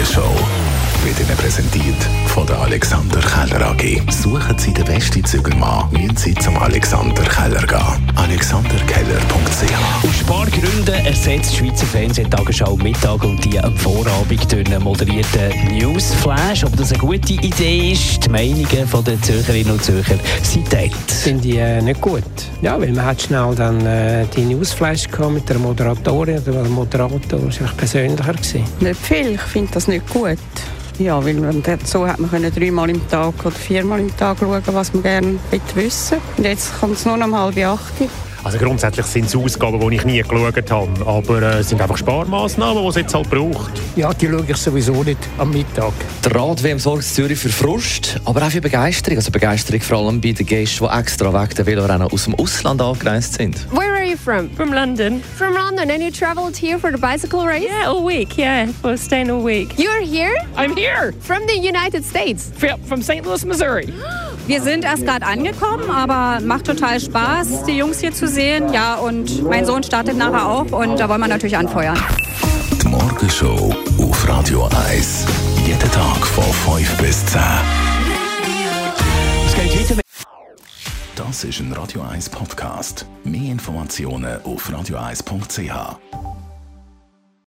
Morgenshow wird Ihnen präsentiert von der Alexander Keller AG. Suchen Sie den besten Zügelmann, müssen Sie zum Alexander Keller gehen. alexanderkeller.ch. Aus Spargründen ersetzt die Schweizer Fernsehtagesschau Mittag und die am Vorabend durch einen moderierten Newsflash. Ob das eine gute Idee ist, die Meinungen der Zürcherinnen und Zürcher sind teilt. Finde ich nicht gut. Ja, weil man hat schnell dann die Newsflash gehabt mit der Moderatorin oder der Moderator. Das war persönlicher gewesen. Nicht viel, ich finde das nicht gut. Ja, weil so hat man 3-mal im Tag oder 4-mal im Tag schauen, was man gerne wissen will. Und jetzt kommt es nur noch um 7:30. Also grundsätzlich sind es Ausgaben, die ich nie geschaut habe, aber es sind einfach Sparmaßnahmen, die es jetzt halt braucht. Ja, die schaue ich sowieso nicht am Mittag. Die Rad-WM sorgt in Zürich für Frust, aber auch für Begeisterung. Also Begeisterung vor allem bei den Gästen, die extra wegen der Velorennen aus dem Ausland angereist sind. Where are you from? From London. From London, and you travelled here for the bicycle race? Yeah, all week, yeah. We're staying all week. You're here? I'm here. From the United States? From St. Louis, Missouri. Wir sind erst gerade angekommen, aber macht total Spaß, die Jungs hier zu sehen. Ja, und mein Sohn startet nachher auch und da wollen wir natürlich anfeuern. Die Morgenshow auf Radio 1. Jeden Tag von 5 bis 10. Es geht weiter mit Das ist ein Radio 1 Podcast. Mehr Informationen auf radio1.ch.